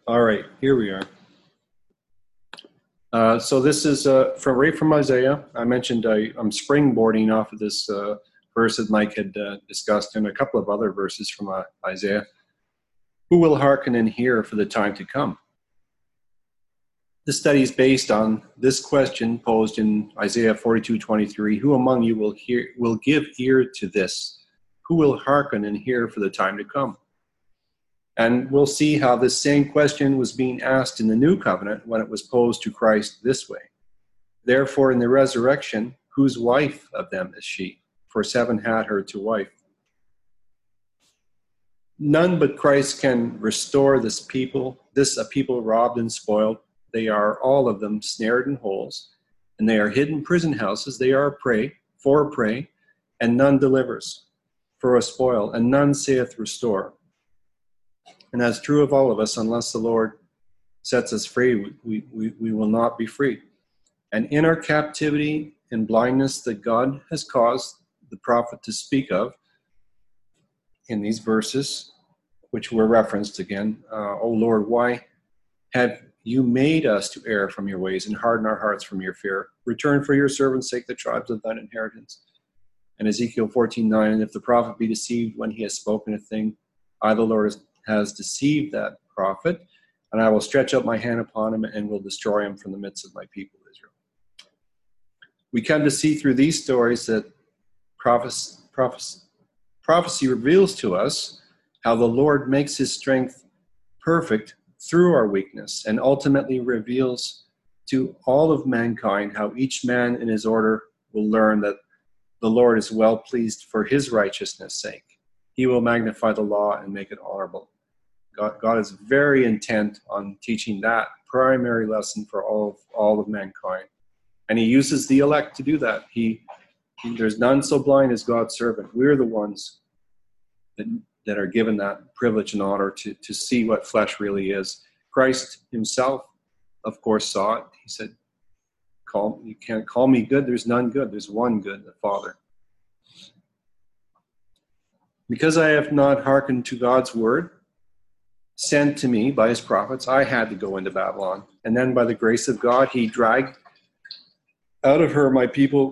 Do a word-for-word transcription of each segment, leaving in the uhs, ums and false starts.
All right, here we are. Uh, so this is uh, from right from Isaiah. I mentioned I, I'm springboarding off of this uh, verse that Mike had uh, discussed, and a couple of other verses from uh, Isaiah. Who will hearken and hear for the time to come? This study is based on this question posed in Isaiah forty-two twenty-three. Who among you will hear, will give ear to this? Who will hearken and hear for the time to come? And we'll see how this same question was being asked in the New Covenant when it was posed to Christ this way. Therefore, in the resurrection, whose wife of them is she? For seven had her to wife. None but Christ can restore this people, this a people robbed and spoiled. They are all of them snared in holes, and they are hidden prison houses. They are a prey, for a prey, and none delivers, for a spoil, and none saith restore. And that's true of all of us. Unless the Lord sets us free, we, we, we will not be free. And in our captivity and blindness that God has caused the prophet to speak of in these verses, which were referenced again, uh, O Lord, why have you made us to err from your ways and harden our hearts from your fear? Return for your servants' sake the tribes of thine inheritance. And Ezekiel fourteen nine, and if the prophet be deceived when he has spoken a thing, I, the Lord, has deceived that prophet, and I will stretch out my hand upon him and will destroy him from the midst of my people Israel. We come to see through these stories that prophecy, prophecy, prophecy reveals to us how the Lord makes his strength perfect through our weakness, and ultimately reveals to all of mankind how each man in his order will learn that the Lord is well pleased for his righteousness' sake. He will magnify the law and make it honorable. God, God is very intent on teaching that primary lesson for all of, all of mankind. And he uses the elect to do that. He, he There's none so blind as God's servant. We're the ones that, that are given that privilege and honor to, to see what flesh really is. Christ himself, of course, saw it. He said, "Call you can't call me good. There's none good. There's one good, the Father. Because I have not hearkened to God's word, sent to me by his prophets, I had to go into Babylon. And then by the grace of God, he dragged out of her my people.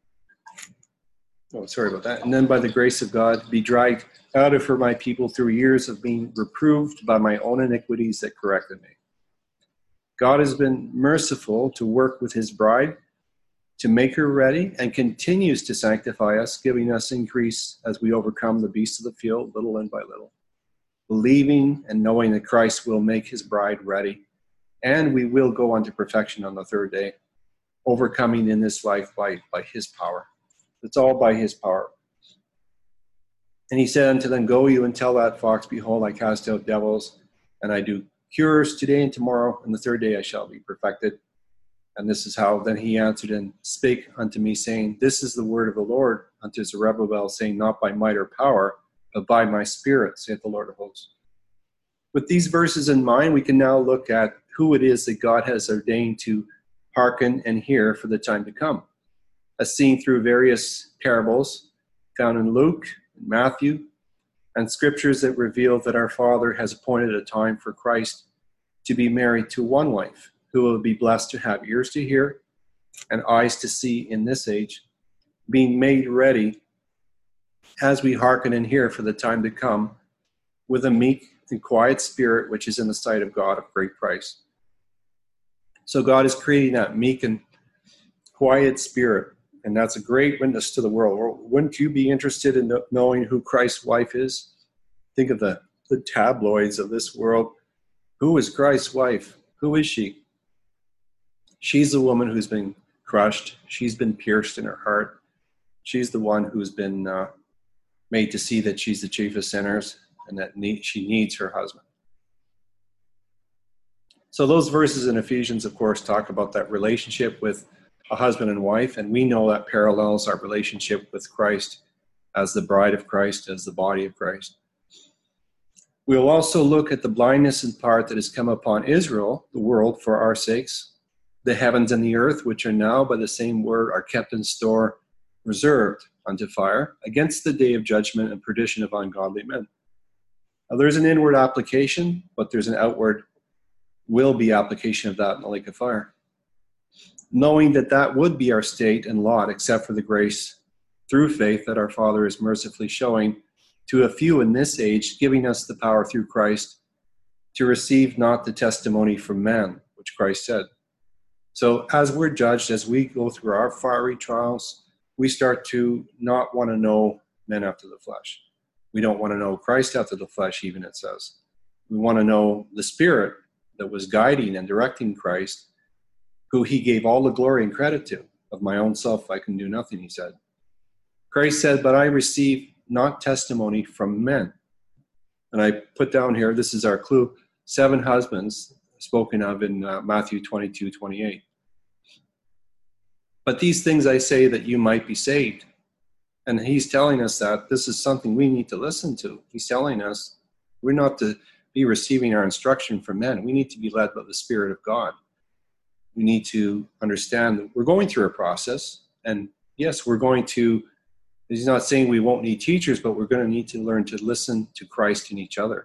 Oh, sorry about that. And then by the grace of God, be dragged out of her my people through years of being reproved by my own iniquities that corrected me. God has been merciful to work with his bride, to make her ready, and continues to sanctify us, giving us increase as we overcome the beasts of the field, little and by little, believing and knowing that Christ will make his bride ready, and we will go on to perfection on the third day, overcoming in this life by, by his power. It's all by his power. And he said unto them, go you and tell that fox, behold, I cast out devils, and I do cures today and tomorrow, and the third day I shall be perfected. And this is how then he answered and spake unto me, saying, this is the word of the Lord unto Zerubbabel, saying, not by might or power, but by my spirit, saith the Lord of hosts. With these verses in mind, we can now look at who it is that God has ordained to hearken and hear for the time to come, as seen through various parables found in Luke, and Matthew, and scriptures that reveal that our Father has appointed a time for Christ to be married to one wife, who will be blessed to have ears to hear and eyes to see in this age, being made ready as we hearken and hear for the time to come, with a meek and quiet spirit, which is in the sight of God of great price. So God is creating that meek and quiet spirit, and that's a great witness to the world. Wouldn't you be interested in knowing who Christ's wife is? Think of the, the tabloids of this world. Who is Christ's wife? Who is she? She's the woman who's been crushed. She's been pierced in her heart. She's the one who's been uh, made to see that she's the chief of sinners and that need, she needs her husband. So those verses in Ephesians, of course, talk about that relationship with a husband and wife, and we know that parallels our relationship with Christ as the bride of Christ, as the body of Christ. We'll also look at the blindness in part that has come upon Israel, the world, for our sakes. The heavens and the earth, which are now by the same word, are kept in store, reserved unto fire, against the day of judgment and perdition of ungodly men. Now, there's an inward application, but there's an outward will be application of that in the lake of fire. Knowing that that would be our state and lot, except for the grace through faith that our Father is mercifully showing to a few in this age, giving us the power through Christ to receive not the testimony from man, which Christ said. So as we're judged, as we go through our fiery trials, we start to not want to know men after the flesh. We don't want to know Christ after the flesh, even it says. We want to know the Spirit that was guiding and directing Christ, who he gave all the glory and credit to. Of my own self I can do nothing, he said. Christ said, but I receive not testimony from men. And I put down here, this is our clue, seven husbands spoken of in uh, Matthew twenty-two, twenty-eight. But these things I say that you might be saved. And he's telling us that this is something we need to listen to. He's telling us we're not to be receiving our instruction from men. We need to be led by the Spirit of God. We need to understand that we're going through a process. And yes, we're going to, he's not saying we won't need teachers, but we're going to need to learn to listen to Christ and each other.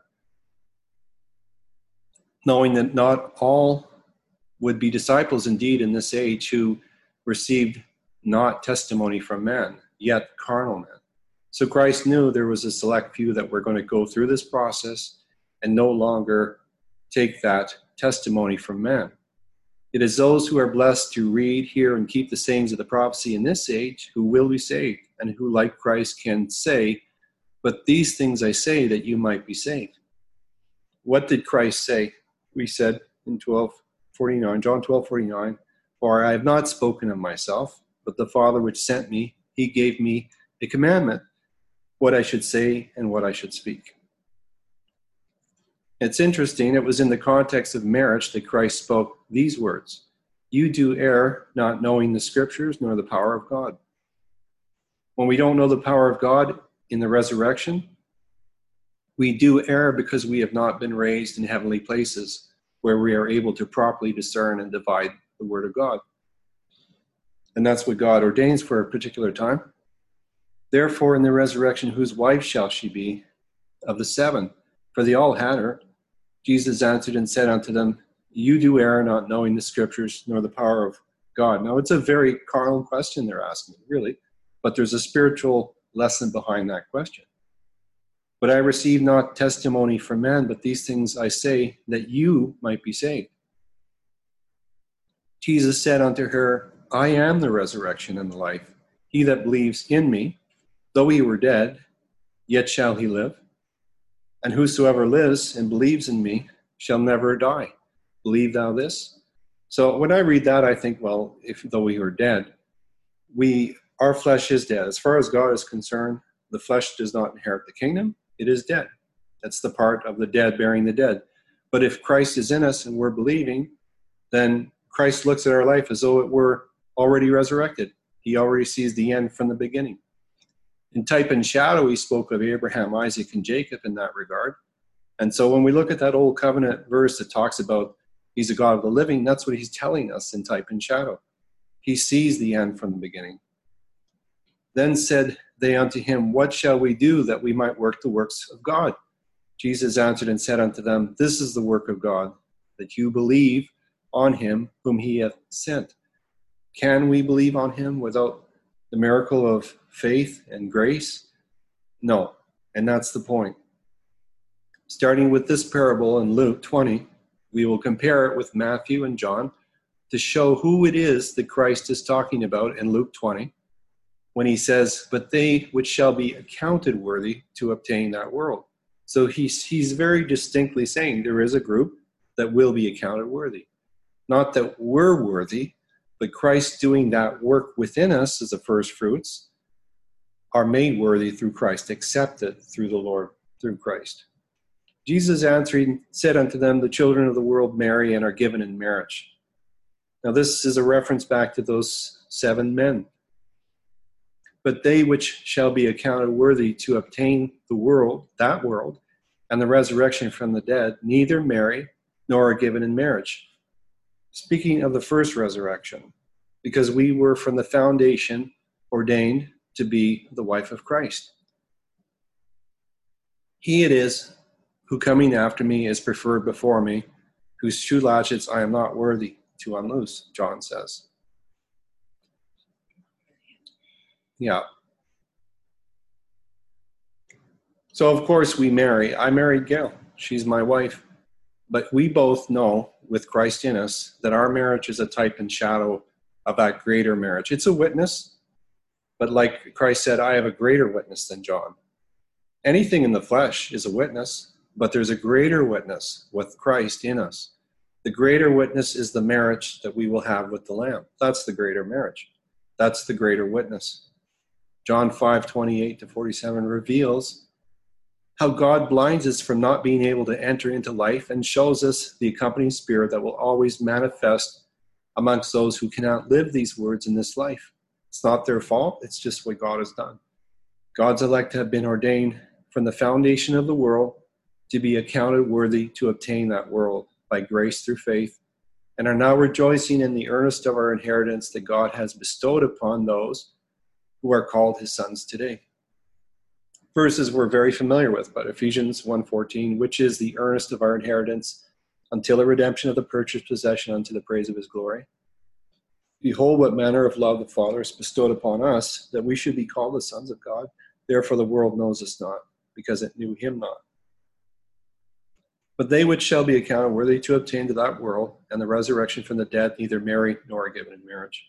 Knowing that not all would be disciples indeed in this age who received not testimony from men, yet carnal men. So Christ knew there was a select few that were going to go through this process and no longer take that testimony from men. It is those who are blessed to read, hear, and keep the sayings of the prophecy in this age who will be saved, and who, like Christ, can say, but these things I say that you might be saved. What did Christ say? We said in twelve forty-nine, John twelve forty-nine, for I have not spoken of myself, but the Father which sent me, he gave me a commandment, what I should say and what I should speak. It's interesting, it was in the context of marriage that Christ spoke these words, you do err, not knowing the scriptures nor the power of God. When we don't know the power of God in the resurrection, we do err because we have not been raised in heavenly places where we are able to properly discern and divide the word of God. And that's what God ordains for a particular time. Therefore, in the resurrection, whose wife shall she be of the seven? For they all had her. Jesus answered and said unto them, you do err, not knowing the scriptures nor the power of God. Now, it's a very carnal question they're asking, really, but there's a spiritual lesson behind that question. But I receive not testimony from men, but these things I say, that you might be saved. Jesus said unto her, I am the resurrection and the life. He that believes in me, though he were dead, yet shall he live. And whosoever lives and believes in me shall never die. Believe thou this? So when I read that, I think, well, if though we were dead, we our flesh is dead. As far as God is concerned, the flesh does not inherit the kingdom. It is dead. That's the part of the dead bearing the dead. But if Christ is in us and we're believing, then Christ looks at our life as though it were already resurrected. He already sees the end from the beginning. In type and shadow, he spoke of Abraham, Isaac, and Jacob in that regard. And so when we look at that old covenant verse that talks about he's a God of the living, that's what he's telling us in type and shadow. He sees the end from the beginning. Then said they unto him, what shall we do that we might work the works of God? Jesus answered and said unto them, this is the work of God, that you believe on him whom he hath sent. Can we believe on him without the miracle of faith and grace? No, and that's the point. Starting with this parable in Luke twenty, we will compare it with Matthew and John to show who it is that Christ is talking about in Luke twenty when he says, but they which shall be accounted worthy to obtain that world. So he's, he's very distinctly saying there is a group that will be accounted worthy. Not that we're worthy, but Christ doing that work within us as the first fruits are made worthy through Christ, accepted through the Lord, through Christ. Jesus answering said unto them, the children of the world marry and are given in marriage. Now this is a reference back to those seven men. But they which shall be accounted worthy to obtain the world, that world, and the resurrection from the dead, neither marry nor are given in marriage. Speaking of the first resurrection, because we were from the foundation ordained to be the wife of Christ. He it is who coming after me is preferred before me, whose shoe latchets I am not worthy to unloose, John says. Yeah. So, of course, we marry. I married Gail. She's my wife. But we both know, with Christ in us, that our marriage is a type and shadow of that greater marriage. It's a witness, but like Christ said, I have a greater witness than John. Anything in the flesh is a witness, but there's a greater witness with Christ in us. The greater witness is the marriage that we will have with the Lamb. That's the greater marriage. That's the greater witness. John five, twenty-eight to forty-seven reveals how God blinds us from not being able to enter into life and shows us the accompanying spirit that will always manifest amongst those who cannot live these words in this life. It's not their fault. It's just what God has done. God's elect have been ordained from the foundation of the world to be accounted worthy to obtain that world by grace through faith, and are now rejoicing in the earnest of our inheritance that God has bestowed upon those who are called his sons today. Verses we're very familiar with, but Ephesians one fourteen, which is the earnest of our inheritance until the redemption of the purchased possession unto the praise of his glory. Behold, what manner of love the Father has bestowed upon us, that we should be called the sons of God. Therefore the world knows us not, because it knew him not. But they which shall be accounted worthy to obtain to that world and the resurrection from the dead neither marry nor are given in marriage.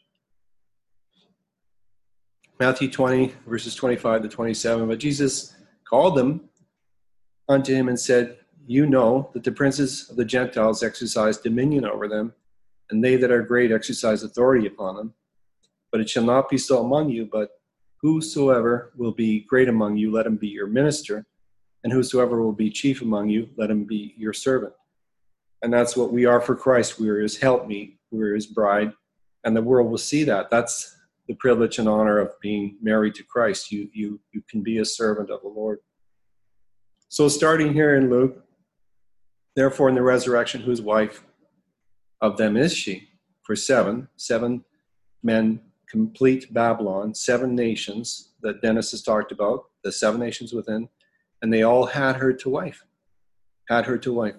Matthew twenty, verses twenty-five to twenty-seven. But Jesus called them unto him and said, you know that the princes of the Gentiles exercise dominion over them, and they that are great exercise authority upon them. But it shall not be so among you, but whosoever will be great among you, let him be your minister, and whosoever will be chief among you, let him be your servant. And that's what we are for Christ. We are his helpmeet, we are his bride, and the world will see that. That's the privilege and honor of being married to Christ. You, you, you can be a servant of the Lord. So starting here in Luke, therefore in the resurrection, whose wife of them is she? For seven, seven men complete Babylon, seven nations that Dennis has talked about, the seven nations within, and they all had her to wife. Had her to wife.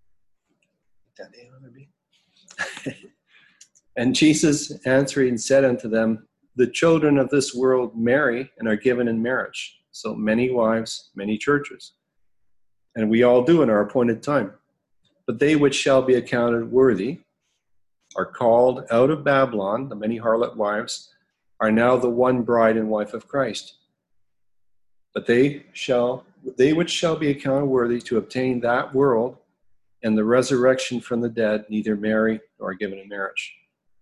And Jesus answering said unto them, the children of this world marry and are given in marriage. So many wives, many churches. And we all do in our appointed time. But they which shall be accounted worthy are called out of Babylon, the many harlot wives, are now the one bride and wife of Christ. But they shall, they which shall be accounted worthy to obtain that world and the resurrection from the dead, neither marry nor are given in marriage.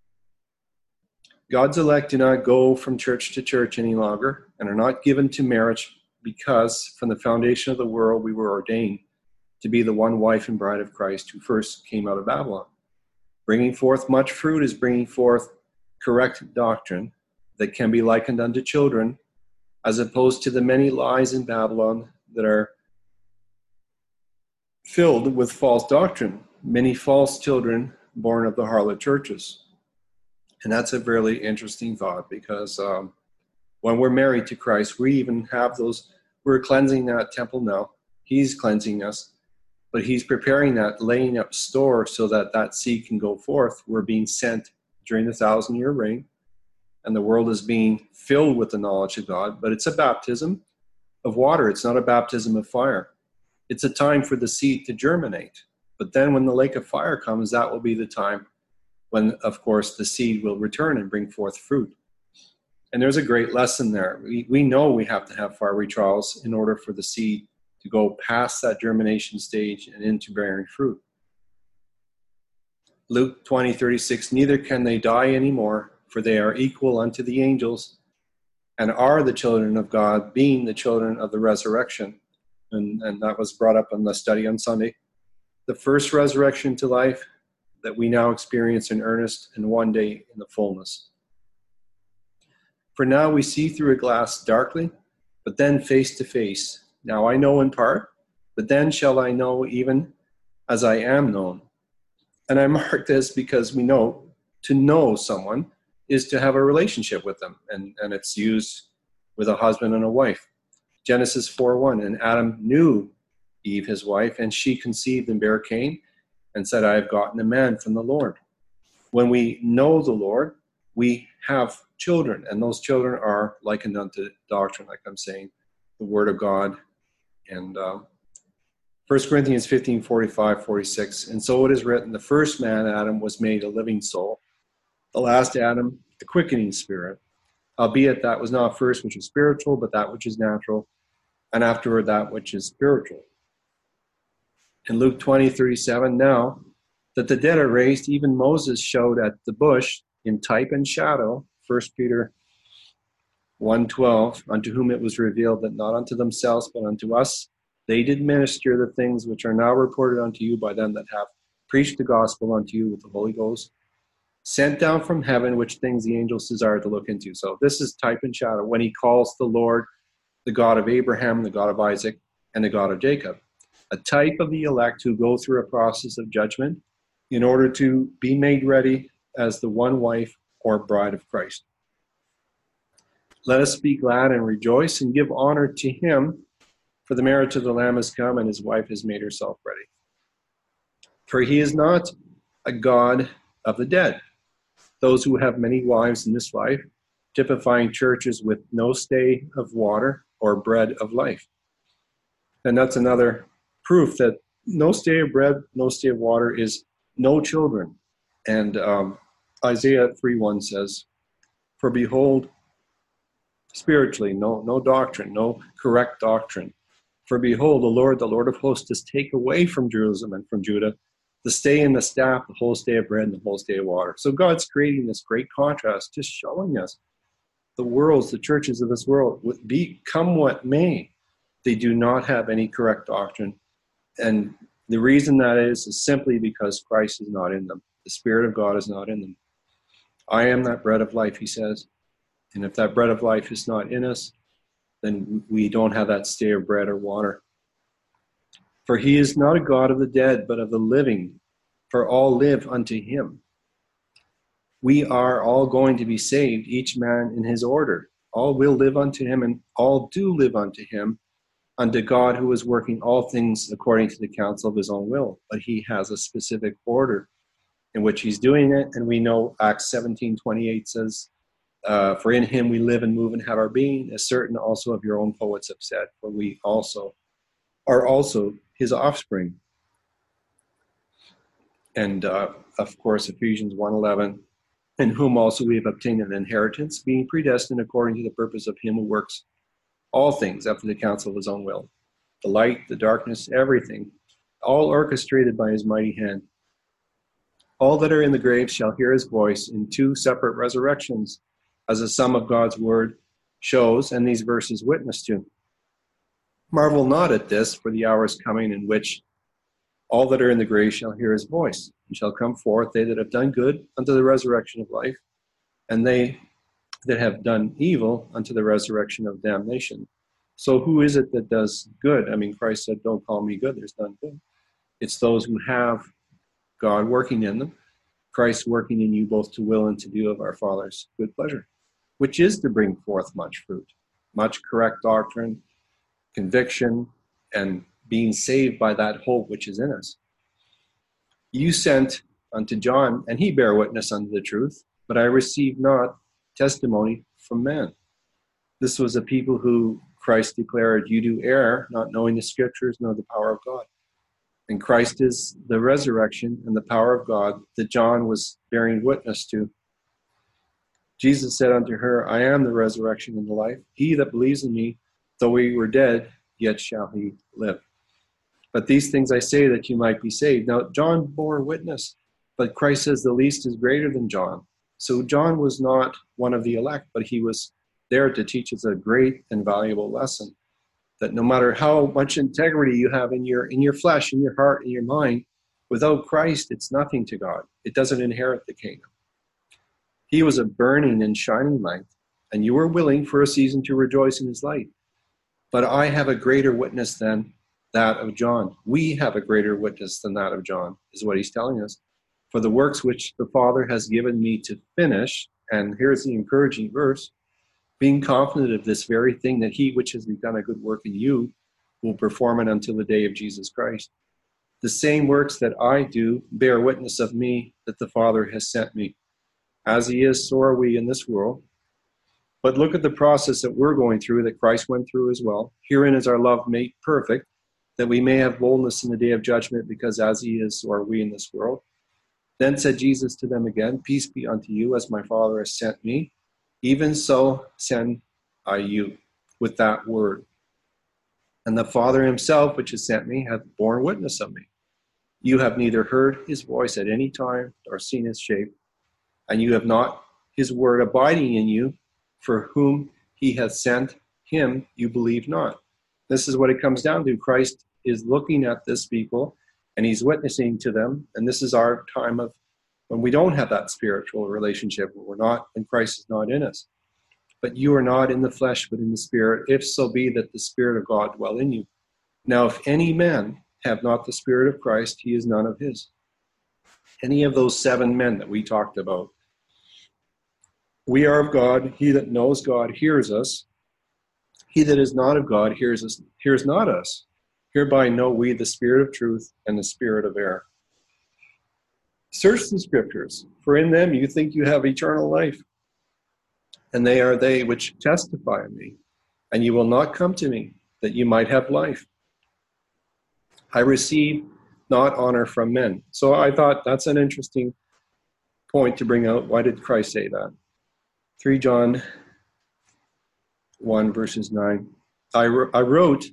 God's elect do not go from church to church any longer and are not given to marriage because from the foundation of the world we were ordained to be the one wife and bride of Christ who first came out of Babylon. Bringing forth much fruit is bringing forth correct doctrine that can be likened unto children, as opposed to the many lies in Babylon that are filled with false doctrine, many false children born of the harlot churches. And that's a really interesting thought, because um, when we're married to Christ, we even have those, we're cleansing that temple now. He's cleansing us, but he's preparing that, laying up store so that that seed can go forth. We're being sent during the thousand year reign, and the world is being filled with the knowledge of God, but it's a baptism of water. It's not a baptism of fire. It's a time for the seed to germinate. But then when the lake of fire comes, that will be the time when, of course, the seed will return and bring forth fruit. And there's a great lesson there. We, we know we have to have fiery trials in order for the seed to go past that germination stage and into bearing fruit. Luke twenty thirty-six, neither can they die anymore, for they are equal unto the angels and are the children of God, being the children of the resurrection. And, and that was brought up in the study on Sunday. The first resurrection to life that we now experience in earnest, and one day in the fullness. For now we see through a glass darkly, but then face to face. Now I know in part, but then shall I know even as I am known. And I mark this because we know to know someone is to have a relationship with them, and, and it's used with a husband and a wife. Genesis four one, and Adam knew Eve his wife, and she conceived and bare Cain, and said, I have gotten a man from the Lord. When we know the Lord, we have children, and those children are likened unto doctrine, like I'm saying, the Word of God. And um, First Corinthians fifteen, forty-five, forty-six, and so it is written, the first man, Adam, was made a living soul. The last Adam, a quickening spirit. Albeit that was not first which is spiritual, but that which is natural, and afterward that which is spiritual. In Luke twenty, thirty-seven, now that the dead are raised, even Moses showed at the bush in type and shadow, First Peter one, twelve, unto whom it was revealed that not unto themselves, but unto us, they did minister the things which are now reported unto you by them that have preached the gospel unto you with the Holy Ghost, sent down from heaven, which things the angels desire to look into. So this is type and shadow when he calls the Lord the God of Abraham, the God of Isaac, and the God of Jacob. A type of the elect who go through a process of judgment in order to be made ready as the one wife or bride of Christ. Let us be glad and rejoice and give honor to him, for the marriage of the Lamb has come, and his wife has made herself ready. For he is not a God of the dead, those who have many wives in this life, typifying churches with no stay of water or bread of life. And that's another proof that no stay of bread, no stay of water is no children. And um, Isaiah three one says, for behold, spiritually, no, no doctrine, no correct doctrine. For behold, the Lord, the Lord of hosts, does take away from Jerusalem and from Judah the stay and the staff, the whole stay of bread and the whole stay of water. So God's creating this great contrast, just showing us the worlds, the churches of this world, be come what may, they do not have any correct doctrine. And the reason that is, is simply because Christ is not in them. The Spirit of God is not in them. I am that bread of life, he says. And if that bread of life is not in us, then we don't have that stay of bread or water. For he is not a God of the dead, but of the living, for all live unto him. We are all going to be saved, each man in his order. All will live unto him, and all do live unto him, unto God who is working all things according to the counsel of his own will. But he has a specific order in which he's doing it, and we know Acts seventeen twenty-eight says, uh, for in him we live and move and have our being, as certain also of your own poets have said, for we also are also his offspring. And uh, of course, Ephesians one eleven, in whom also we have obtained an inheritance, being predestined according to the purpose of him who works all things after the counsel of his own will. The light, the darkness, everything, all orchestrated by his mighty hand. All that are in the grave shall hear his voice in two separate resurrections, as the sum of God's word shows, and these verses witness to. Marvel not at this, for the hour is coming in which all that are in the grave shall hear his voice, and shall come forth, they that have done good, unto the resurrection of life, and they that have done evil, unto the resurrection of damnation. So who is it that does good? I mean, Christ said, don't call me good, there's none good. It's those who have God working in them, Christ working in you both to will and to do of our Father's good pleasure, which is to bring forth much fruit, much correct doctrine, conviction, and being saved by that hope which is in us. You sent unto John, and he bare witness unto the truth, but I received not testimony from man. This was a people who Christ declared, you do err, not knowing the scriptures nor the power of God. And Christ is the resurrection and the power of God that John was bearing witness to. Jesus said unto her, I am the resurrection and the life. He that believes in me, though he were dead, yet shall he live. But these things I say that you might be saved. Now, John bore witness, but Christ says the least is greater than John. So John was not one of the elect, but he was there to teach us a great and valuable lesson, that no matter how much integrity you have in your in your flesh, in your heart, in your mind, without Christ, it's nothing to God. It doesn't inherit the kingdom. He was a burning and shining light, and you were willing for a season to rejoice in his light. But I have a greater witness than that of John. We have a greater witness than that of John, is what he's telling us. For the works which the Father has given me to finish, and here's the encouraging verse, being confident of this very thing, that he which has begun a good work in you will perform it until the day of Jesus Christ. The same works that I do bear witness of me that the Father has sent me. As he is, so are we in this world. But look at the process that we're going through, that Christ went through as well. Herein is our love made perfect, that we may have boldness in the day of judgment, because as he is, so are we in this world. Then said Jesus to them again, Peace be unto you, as my Father has sent me, even so send I you, with that word. And the Father himself, which has sent me, hath borne witness of me. You have neither heard his voice at any time, nor seen his shape, and you have not his word abiding in you, for whom he hath sent him, you believe not. This is what it comes down to. Christ is looking at this people, and he's witnessing to them, and this is our time of when we don't have that spiritual relationship, when we're not, when Christ is not in us. But you are not in the flesh, but in the Spirit, if so be that the Spirit of God dwell in you. Now, if any man have not the Spirit of Christ, he is none of his. Any of those seven men that we talked about. We are of God. He that knows God hears us. He that is not of God hears us, hears not us. Hereby know we the spirit of truth and the spirit of error. Search the scriptures, for in them you think you have eternal life, and they are they which testify of me. And you will not come to me, that you might have life. I receive not honor from men. So I thought that's an interesting point to bring out. Why did Christ say that? Three John one, verses nine. I, I wrote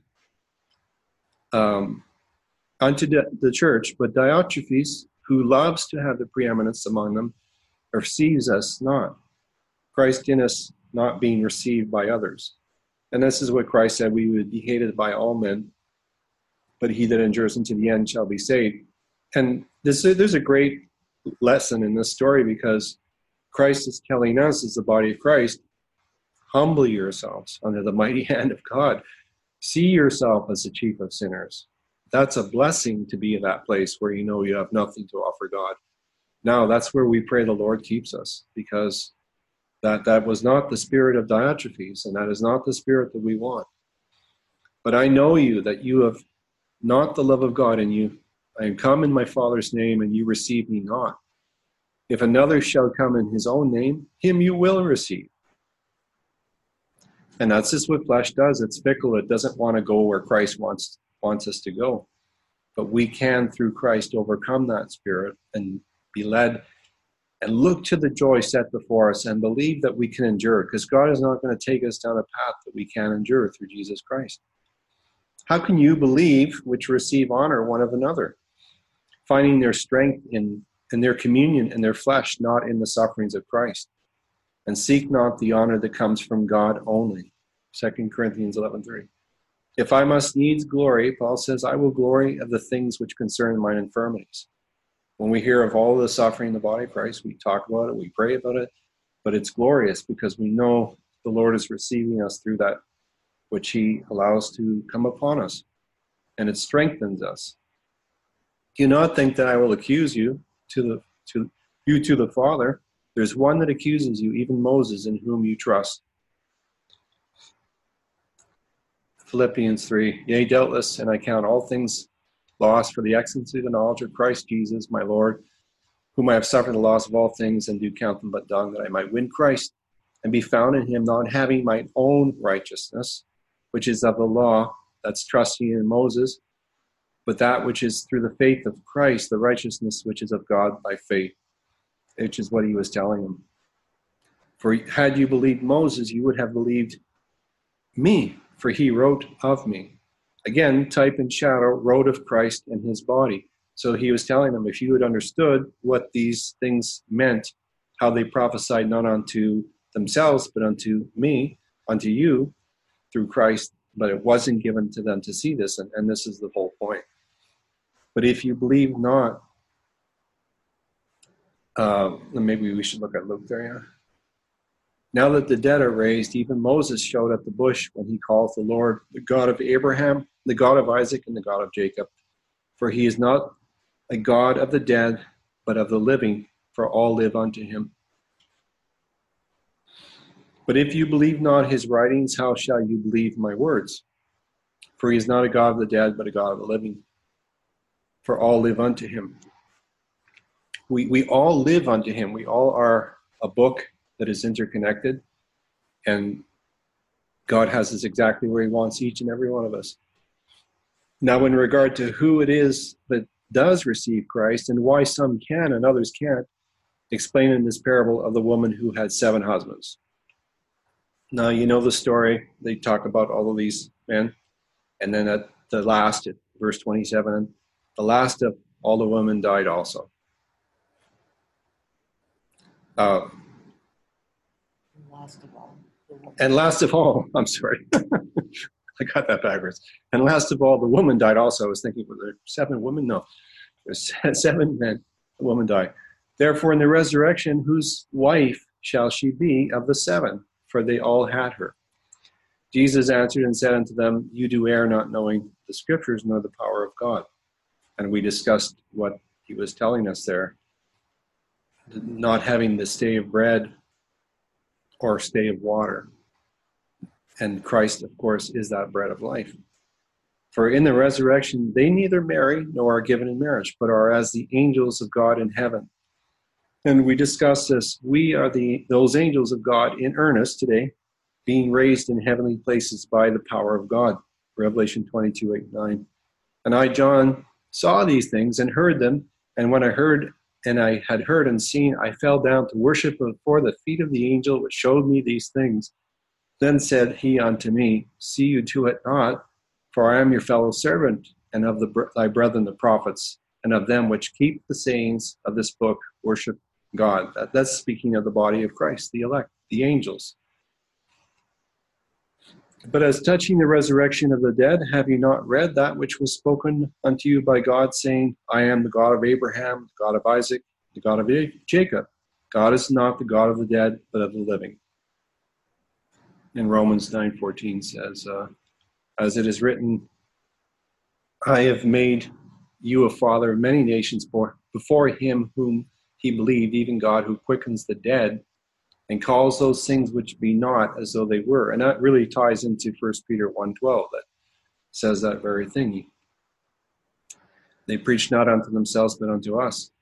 um, unto the, the church, but Diotrephes, who loves to have the preeminence among them, receives us not. Christ in us not being received by others. And this is what Christ said, we would be hated by all men, but he that endures unto the end shall be saved. And this, there's a great lesson in this story, because Christ is telling us as the body of Christ, humble yourselves under the mighty hand of God. See yourself as the chief of sinners. That's a blessing to be in that place where you know you have nothing to offer God. Now, that's where we pray the Lord keeps us, because that, that was not the spirit of Diotrephes, and that is not the spirit that we want. But I know you, that you have not the love of God in you. I am come in my Father's name, and you receive me not. If another shall come in his own name, him you will receive. And that's just what flesh does. It's fickle. It doesn't want to go where Christ wants, wants us to go. But we can, through Christ, overcome that spirit and be led and look to the joy set before us and believe that we can endure, because God is not going to take us down a path that we can't endure through Jesus Christ. How can you believe which receive honor one of another, finding their strength in, in their communion in their flesh, not in the sufferings of Christ? And seek not the honor that comes from God only. Second Corinthians eleven three. If I must needs glory, Paul says, I will glory of the things which concern mine infirmities. When we hear of all the suffering in the body of Christ, we talk about it, we pray about it, but it's glorious because we know the Lord is receiving us through that which he allows to come upon us, and it strengthens us. Do not think that I will accuse you to the to you to the Father. There's one that accuses you, even Moses, in whom you trust. Philippians three. Yea, doubtless, and I count all things lost for the excellency of the knowledge of Christ Jesus, my Lord, whom I have suffered the loss of all things, and do count them but dung, that I might win Christ, and be found in him, not having my own righteousness, which is of the law, that's trusting in Moses, but that which is through the faith of Christ, the righteousness which is of God by faith, which is what he was telling them. For had you believed Moses, you would have believed me, for he wrote of me. Again, type and shadow wrote of Christ and his body. So he was telling them, if you had understood what these things meant, how they prophesied not unto themselves, but unto me, unto you, through Christ, but it wasn't given to them to see this, and, and this is the whole point. But if you believe not, uh, maybe we should look at Luke there, yeah. Now that the dead are raised, even Moses showed at the bush when he called the Lord, the God of Abraham, the God of Isaac, and the God of Jacob. For he is not a God of the dead, but of the living, for all live unto him. But if you believe not his writings, how shall you believe my words? For he is not a God of the dead, but a God of the living. for all live unto him. We, we all live unto him. We all are a book that is interconnected, and God has us exactly where he wants each and every one of us. Now, in regard to who it is that does receive Christ and why some can and others can't, explain in this parable of the woman who had seven husbands. Now, you know the story. They talk about all of these men. And then at the last, at verse twenty-seven, the last of all the women died also. Uh, last of all, the woman. and last of all, I'm sorry. I got that backwards. And last of all, the woman died also. I was thinking, were there seven women? No. There's seven men. The woman died. Therefore, in the resurrection, whose wife shall she be of the seven? For they all had her. Jesus answered and said unto them, you do err, not knowing the scriptures nor the power of God. And we discussed what he was telling us there. Not having the stay of bread or stay of water. And Christ, of course, is that bread of life. For in the resurrection, they neither marry nor are given in marriage, but are as the angels of God in heaven. And we discussed this. We are the those angels of God in earnest today, being raised in heavenly places by the power of God. Revelation twenty-two, eight, nine. And I, John, saw these things and heard them. And when I heard, and I had heard and seen, I fell down to worship before the feet of the angel which showed me these things. Then said he unto me, see you do it not, for I am your fellow servant, and of the, thy brethren the prophets, and of them which keep the sayings of this book, worship God. That, that's speaking of the body of Christ, the elect, the angels. But as touching the resurrection of the dead, have you not read that which was spoken unto you by God, saying, I am the God of Abraham, the God of Isaac, the God of Jacob. God is not the God of the dead, but of the living. In Romans nine fourteen says, uh, as it is written, I have made you a father of many nations for, before him whom he believed, even God who quickens the dead and calls those things which be not as though they were. And that really ties into First Peter one twelve that says that very thing. They preach not unto themselves, but unto us.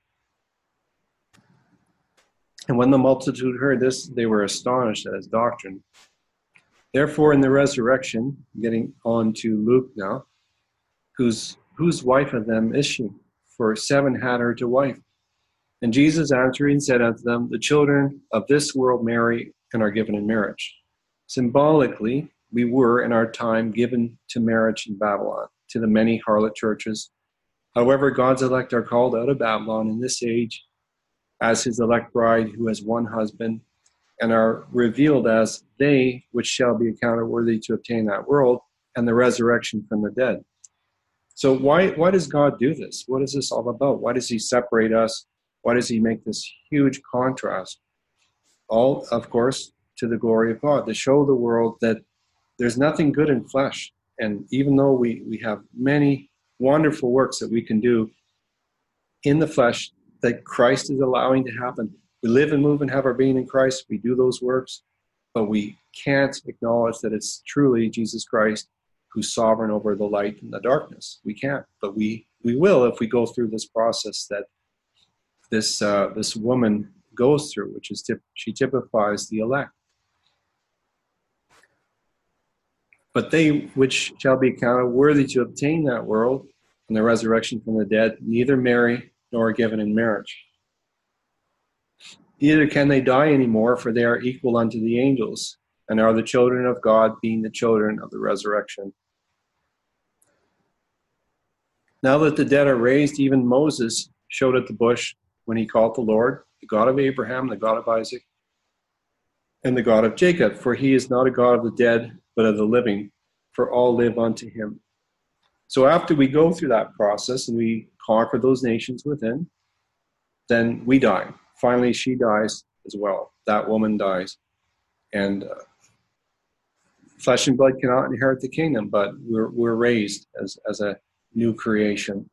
And when the multitude heard this, they were astonished at his doctrine. Therefore, in the resurrection, getting on to Luke now, whose, whose wife of them is she? For seven had her to wife. And Jesus answering said unto them, the children of this world marry and are given in marriage. Symbolically, we were in our time given to marriage in Babylon, to the many harlot churches. However, God's elect are called out of Babylon in this age as his elect bride who has one husband, and are revealed as they which shall be accounted worthy to obtain that world and the resurrection from the dead. So why, why does God do this? What is this all about? Why does he separate us? Why does he make this huge contrast? All, of course, to the glory of God, to show the world that there's nothing good in flesh. And even though we, we have many wonderful works that we can do in the flesh that Christ is allowing to happen, we live and move and have our being in Christ, we do those works, but we can't acknowledge that it's truly Jesus Christ who's sovereign over the light and the darkness. We can't, but we, we will if we go through this process that this uh, this woman goes through, which is tip- she typifies the elect. But they which shall be counted worthy to obtain that world and the resurrection from the dead, neither marry nor are given in marriage. Neither can they die anymore, for they are equal unto the angels, and are the children of God, being the children of the resurrection. Now that the dead are raised, even Moses showed at the bush when he called the Lord, the God of Abraham, the God of Isaac, and the God of Jacob. For he is not a God of the dead, but of the living, for all live unto him. So after we go through that process and we conquer those nations within, then we die. Finally, she dies as well. That woman dies. And uh, flesh and blood cannot inherit the kingdom, but we're, we're raised as, as a new creation.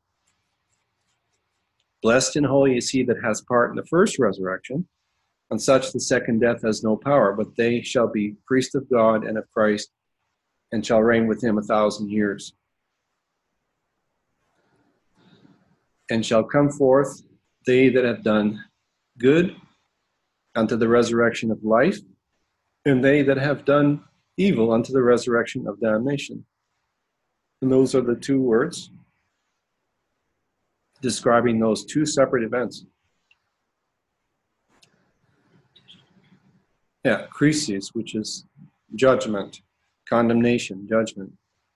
Blessed and holy is he that has part in the first resurrection. On such the second death has no power, but they shall be priests of God and of Christ, and shall reign with him a thousand years. And shall come forth they that have done good unto the resurrection of life, and they that have done evil unto the resurrection of damnation. And those are the two words describing those two separate events. Yeah, krisis, which is judgment, condemnation, judgment.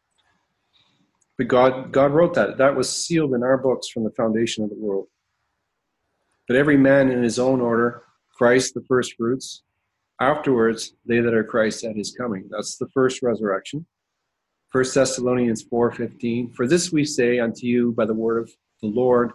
But God, God wrote that. That was sealed in our books from the foundation of the world. But every man in his own order, Christ the first fruits, afterwards they that are Christ at his coming. That's the first resurrection. First Thessalonians four fifteen. For this we say unto you by the word of the Lord,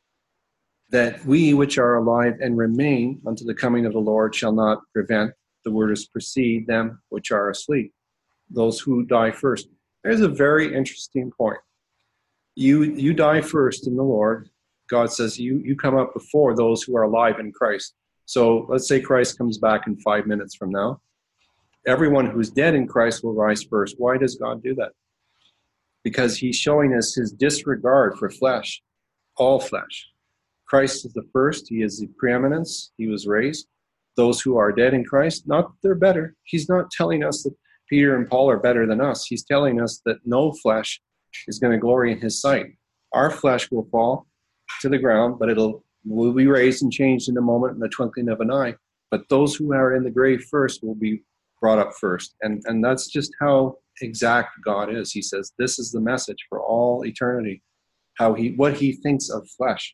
that we which are alive and remain unto the coming of the Lord shall not prevent, the word is precede them which are asleep, those who die first. There's a very interesting point. You you die first in the Lord. God says you, you come up before those who are alive in Christ. So let's say Christ comes back in five minutes from now. Everyone who's dead in Christ will rise first. Why does God do that? Because he's showing us his disregard for flesh, all flesh. Christ is the first. He is the preeminence. He was raised. Those who are dead in Christ, not that they're better. He's not telling us that Peter and Paul are better than us. He's telling us that no flesh is going to glory in his sight. Our flesh will fall to the ground, but it'll will be raised and changed in a moment, in the twinkling of an eye. But those who are in the grave first will be brought up first. And, and that's just how exact God is. He says, this is the message for all eternity, how he what he thinks of flesh.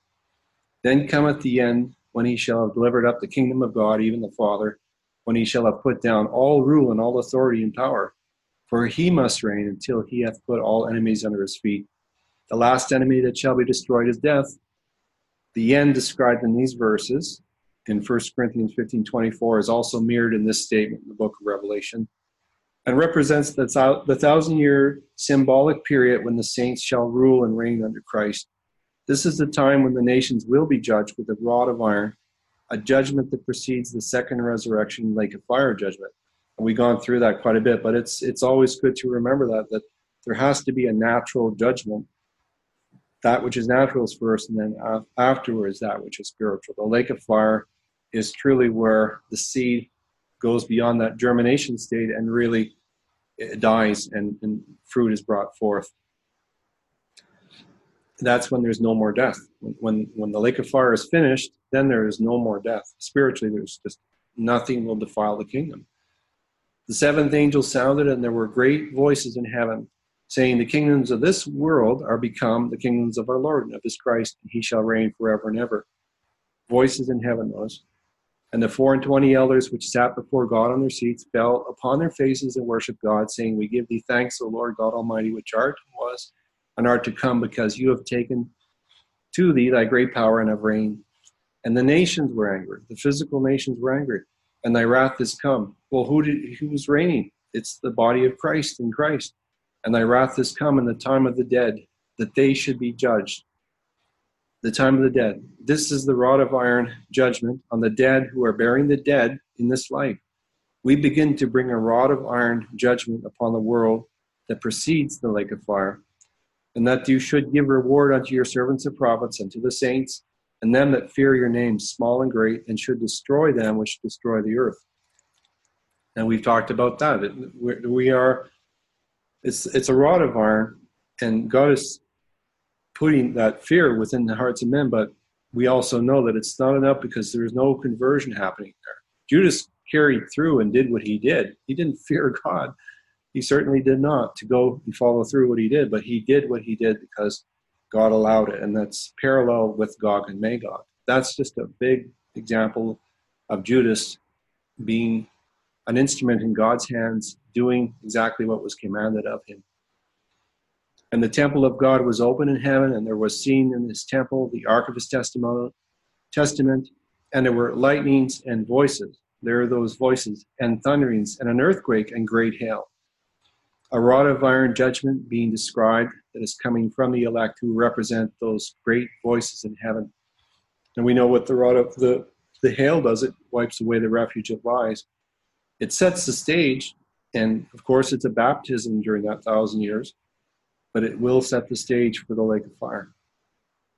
Then cometh the end, when he shall have delivered up the kingdom of God, even the Father, when he shall have put down all rule and all authority and power. For he must reign until he hath put all enemies under his feet. The last enemy that shall be destroyed is death. The end described in these verses, in First Corinthians fifteen twenty-four, is also mirrored in this statement in the book of Revelation, and represents the thousand-year symbolic period when the saints shall rule and reign under Christ. This is the time when the nations will be judged with a rod of iron, a judgment that precedes the second resurrection, lake of fire judgment. And we've gone through that quite a bit, but it's it's always good to remember that, that there has to be a natural judgment. That which is natural is first, and then afterwards that which is spiritual. The lake of fire is truly where the seed goes beyond that germination state and really it dies and, and fruit is brought forth. That's when there's no more death. When when the lake of fire is finished, then there is no more death. Spiritually, there's just nothing will defile the kingdom. The seventh angel sounded, and there were great voices in heaven, saying, the kingdoms of this world are become the kingdoms of our Lord and of his Christ, and he shall reign forever and ever. Voices in heaven was. And the four and twenty elders which sat before God on their seats fell upon their faces and worshiped God, saying, we give thee thanks, O Lord God Almighty, which art and was and art to come, because you have taken to thee thy great power and have reigned. And the nations were angry. The physical nations were angry. And thy wrath is come. Well, who did who was reigning? It's the body of Christ in Christ. And thy wrath is come in the time of the dead, that they should be judged. The time of the dead. This is the rod of iron judgment on the dead who are burying the dead in this life. We begin to bring a rod of iron judgment upon the world that precedes the lake of fire, and that you should give reward unto your servants and prophets and to the saints, and them that fear your name, small and great, and should destroy them which destroy the earth. And we've talked about that. We are, it's, it's a rod of iron, and God is putting that fear within the hearts of men, but we also know that it's not enough because there's no conversion happening there. Judas carried through and did what he did. He didn't fear God. He certainly did not to go and follow through what he did, but he did what he did because God allowed it, and that's parallel with Gog and Magog. That's just a big example of Judas being an instrument in God's hands, doing exactly what was commanded of him. And the temple of God was open in heaven, and there was seen in his temple the ark of his testimony, testament, and there were lightnings and voices. There are those voices, and thunderings, and an earthquake, and great hail. A rod of iron judgment being described that is coming from the elect who represent those great voices in heaven. And we know what the rod of the, the hail does. It wipes away the refuge of lies. It sets the stage, and of course it's a baptism during that thousand years, but it will set the stage for the lake of fire.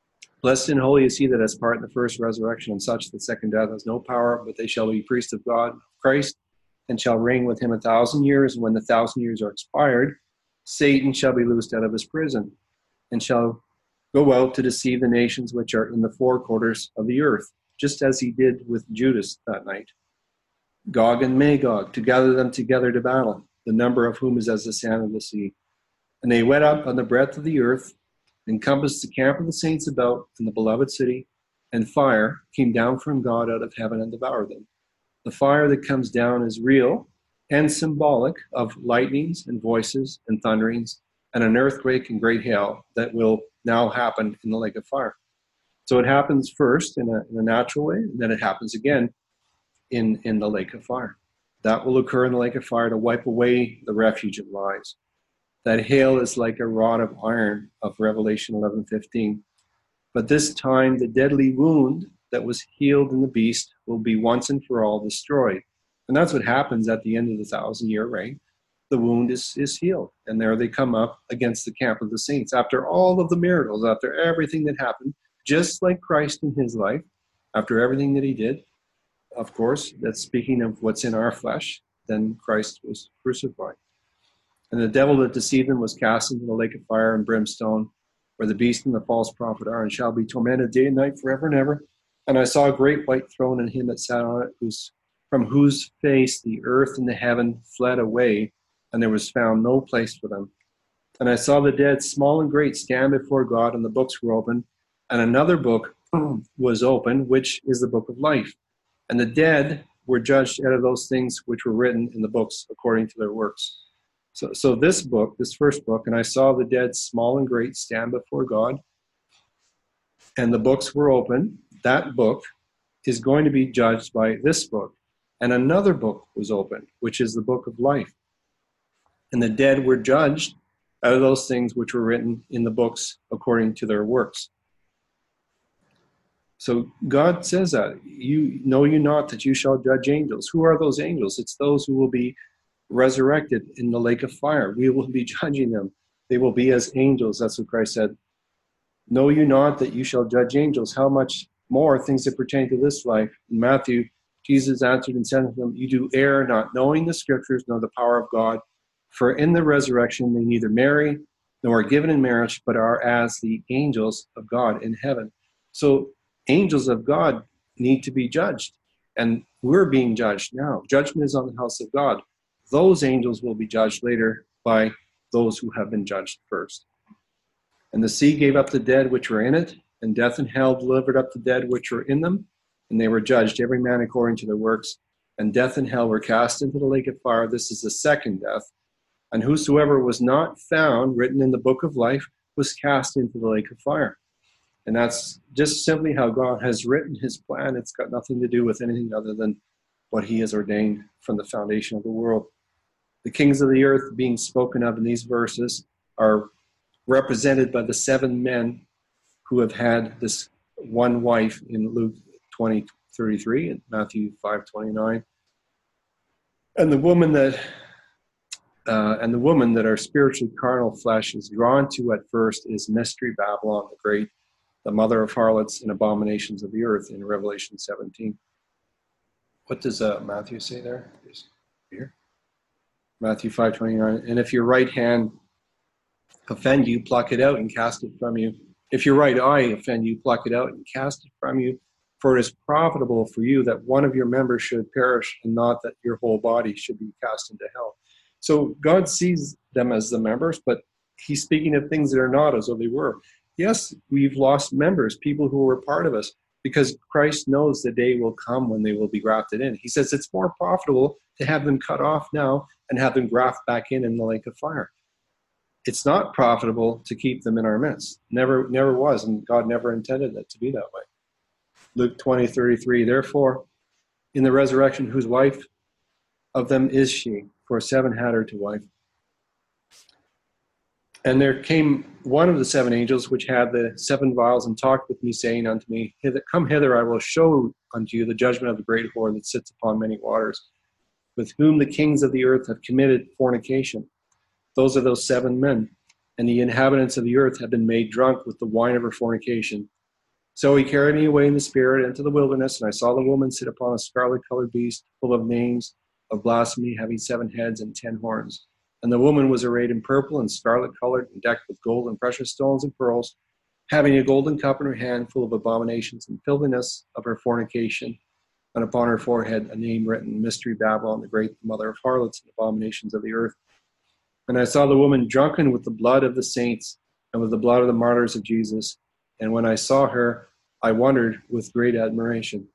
Blessed and holy is he that has part in the first resurrection, and such the second death has no power, but they shall be priests of God, Christ, and shall reign with him a thousand years. And when the thousand years are expired, Satan shall be loosed out of his prison, and shall go out to deceive the nations which are in the four quarters of the earth, just as he did with Judas that night. Gog and Magog, to gather them together to battle, the number of whom is as the sand of the sea. And they went up on the breadth of the earth, encompassed the camp of the saints about in the beloved city, and fire came down from God out of heaven and devoured them. The fire that comes down is real and symbolic of lightnings and voices and thunderings and an earthquake and great hail that will now happen in the lake of fire. So it happens first in a, in a natural way, and then it happens again in, in the lake of fire. That will occur in the lake of fire to wipe away the refuge of lies. That hail is like a rod of iron of Revelation eleven fifteen. But this time the deadly wound that was healed in the beast will be once and for all destroyed. And that's what happens at the end of the thousand year reign. The wound is, is healed. And there they come up against the camp of the saints. After all of the miracles, after everything that happened, just like Christ in his life, after everything that he did, of course, that's speaking of what's in our flesh, then Christ was crucified. And the devil that deceived them was cast into the lake of fire and brimstone, where the beast and the false prophet are, and shall be tormented day and night forever and ever. And I saw a great white throne and him that sat on it, whose, from whose face the earth and the heaven fled away, and there was found no place for them. And I saw the dead, small and great, stand before God, and the books were opened. And another book was opened, which is the book of life. And the dead were judged out of those things which were written in the books according to their works. So, so this book, this first book, and I saw the dead, small and great, stand before God, and the books were open. That book is going to be judged by this book. And another book was opened, which is the book of life. And the dead were judged out of those things which were written in the books according to their works. So God says that, you know you not that you shall judge angels. Who are those angels? It's those who will be resurrected in the lake of fire. We will be judging them. They will be as angels. That's what Christ said. Know you not that you shall judge angels? How much more things that pertain to this life? In Matthew, Jesus answered and said to them, you do err, not knowing the scriptures nor the power of God. For in the resurrection they neither marry nor are given in marriage, but are as the angels of God in heaven. So angels of God need to be judged. And we're being judged now. Judgment is on the house of God. Those angels will be judged later by those who have been judged first. And the sea gave up the dead which were in it, and death and hell delivered up the dead which were in them, and they were judged, every man according to their works. And death and hell were cast into the lake of fire. This is the second death. And whosoever was not found written in the book of life was cast into the lake of fire. And that's just simply how God has written his plan. It's got nothing to do with anything other than what he has ordained from the foundation of the world. The kings of the earth being spoken of in these verses are represented by the seven men who have had this one wife in Luke twenty thirty-three and Matthew five twenty-nine. And the woman that uh, and the woman that our spiritually carnal flesh is drawn to at first is Mystery Babylon the Great, the mother of harlots and abominations of the earth in Revelation seventeen. What does uh, Matthew say there? Here. Matthew five twenty-nine. And if your right hand offend you, pluck it out and cast it from you. If your right eye offend you, pluck it out and cast it from you. For it is profitable for you that one of your members should perish, and not that your whole body should be cast into hell. So God sees them as the members, but he's speaking of things that are not as though they were. Yes, we've lost members, people who were part of us, because Christ knows the day will come when they will be grafted in. He says it's more profitable to have them cut off now and have them graft back in in the lake of fire. It's not profitable to keep them in our midst. Never, never was, and God never intended it to be that way. Luke twenty thirty-three, therefore, in the resurrection, whose wife of them is she? For seven had her to wife. And there came one of the seven angels which had the seven vials, and talked with me, saying unto me, Come hither, I will show unto you the judgment of the great whore that sits upon many waters, with whom the kings of the earth have committed fornication. Those are those seven men. And the inhabitants of the earth have been made drunk with the wine of her fornication. So he carried me away in the spirit into the wilderness, and I saw the woman sit upon a scarlet-colored beast, full of names of blasphemy, having seven heads and ten horns. And the woman was arrayed in purple and scarlet-colored, and decked with gold and precious stones and pearls, having a golden cup in her hand, full of abominations and filthiness of her fornication, and upon her forehead a name written, Mystery Babylon, the great mother of harlots and abominations of the earth. And I saw the woman drunken with the blood of the saints and with the blood of the martyrs of Jesus. And when I saw her, I wondered with great admiration.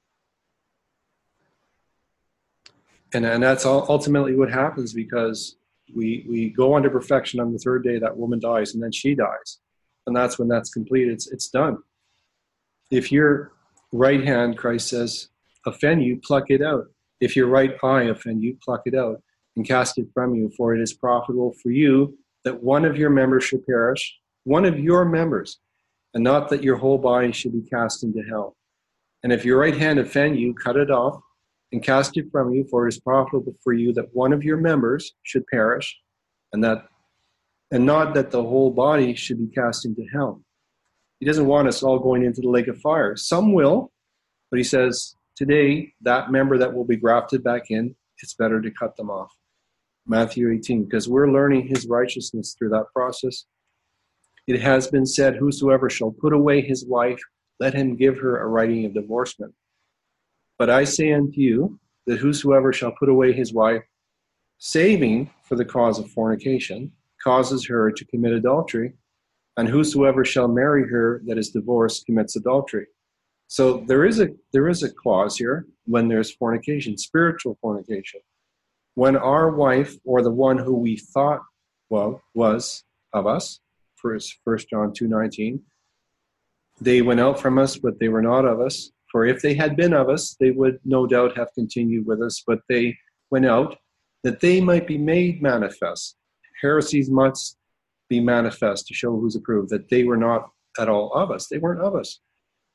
And, and that's all, ultimately what happens, because we, we go unto perfection on the third day. That woman dies, and then she dies. And that's when that's complete. It's, it's done. If your right hand, Christ says, offend you, pluck it out. If your right eye offend you, pluck it out and cast it from you, for it is profitable for you that one of your members should perish, one of your members, and not that your whole body should be cast into hell. And if your right hand offend you, cut it off and cast it from you, for it is profitable for you that one of your members should perish, and that and not that the whole body should be cast into hell. He doesn't want us all going into the lake of fire. Some will, but he says, today, that member that will be grafted back in, it's better to cut them off. Matthew eighteen, because we're learning his righteousness through that process. It has been said, whosoever shall put away his wife, let him give her a writing of divorcement. But I say unto you, that whosoever shall put away his wife, saving for the cause of fornication, causes her to commit adultery, and whosoever shall marry her that is divorced commits adultery. So there is a there is a clause here when there's fornication, spiritual fornication. When our wife, or the one who we thought well was of us, first First John two nineteen, they went out from us, but they were not of us. For if they had been of us, they would no doubt have continued with us, but they went out that they might be made manifest. Heresies must be manifest to show who's approved, that they were not at all of us. They weren't of us.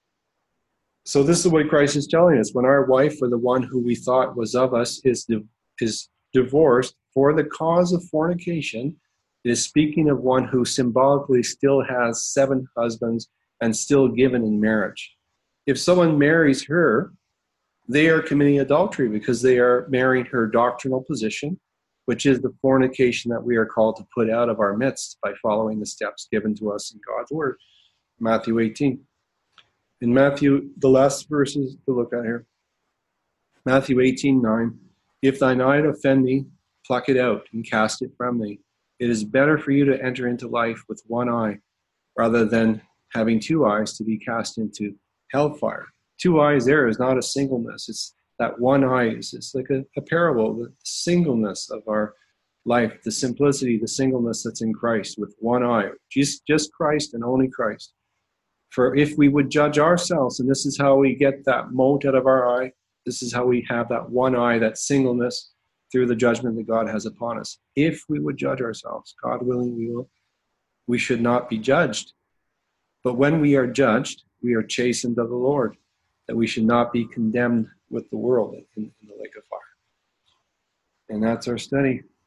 So this is what Christ is telling us. When our wife, or the one who we thought was of us, is di- is divorced for the cause of fornication, it is speaking of one who symbolically still has seven husbands and still given in marriage. If someone marries her, they are committing adultery, because they are marrying her doctrinal position, which is the fornication that we are called to put out of our midst by following the steps given to us in God's word. Matthew eighteen. In Matthew, the last verses to look at here. Matthew eighteen nine. If thine eye offend thee, pluck it out and cast it from thee. It is better for you to enter into life with one eye, rather than having two eyes to be cast into hellfire. Two eyes there is not a singleness. It's that one eye is it's like a, a parable, the singleness of our life, the simplicity, the singleness that's in Christ with one eye. Just, just Christ and only Christ. For if we would judge ourselves, and this is how we get that mote out of our eye, this is how we have that one eye, that singleness, through the judgment that God has upon us. If we would judge ourselves, God willing, we will. We should not be judged. But when we are judged, we are chastened of the Lord, that we should not be condemned with the world in, in the lake of fire. And that's our study.